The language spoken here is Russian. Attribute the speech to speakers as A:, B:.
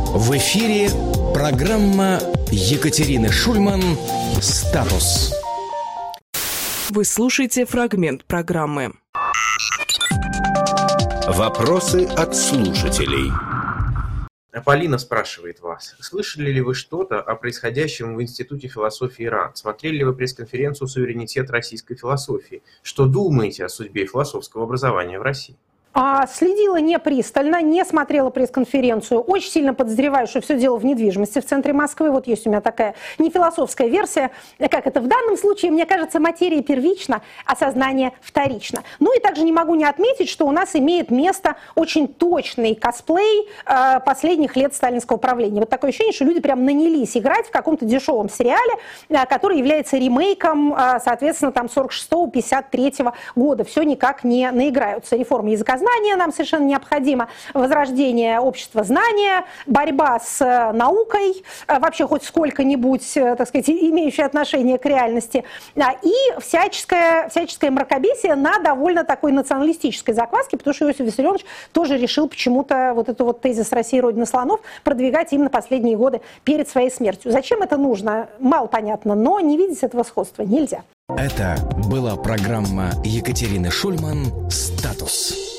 A: В эфире программа Екатерины Шульман «Статус».
B: Вы слушаете фрагмент программы.
C: Вопросы от слушателей.
D: Полина спрашивает вас. Слышали ли вы что-то о происходящем в Институте философии РАН? Смотрели ли вы пресс-конференцию «Суверенитет российской философии»? Что думаете о судьбе философского образования в России?
E: Следила не пристально, не смотрела пресс-конференцию. Очень сильно подозреваю, что все дело в недвижимости в центре Москвы. Вот есть у меня такая нефилософская версия. Как это в данном случае? Мне кажется, материя первична, а сознание вторично. Ну и также не могу не отметить, что у нас имеет место очень точный косплей последних лет сталинского правления. Вот такое ощущение, что люди прям нанялись играть в каком-то дешевом сериале, который является ремейком, соответственно, там 46-53 года. Все никак не наиграются. Реформа языка знания нам совершенно необходимо, возрождение общества знания, борьба с наукой, вообще хоть сколько-нибудь, так сказать, имеющее отношение к реальности, и всяческое мракобесие на довольно такой националистической закваске, потому что Иосиф Виссарионович тоже решил почему-то вот этот вот тезис «Россия – родина слонов» продвигать именно последние годы перед своей смертью. Зачем это нужно? Мало понятно, но не видеть этого сходства нельзя.
A: Это была программа Екатерины Шульман «Статус».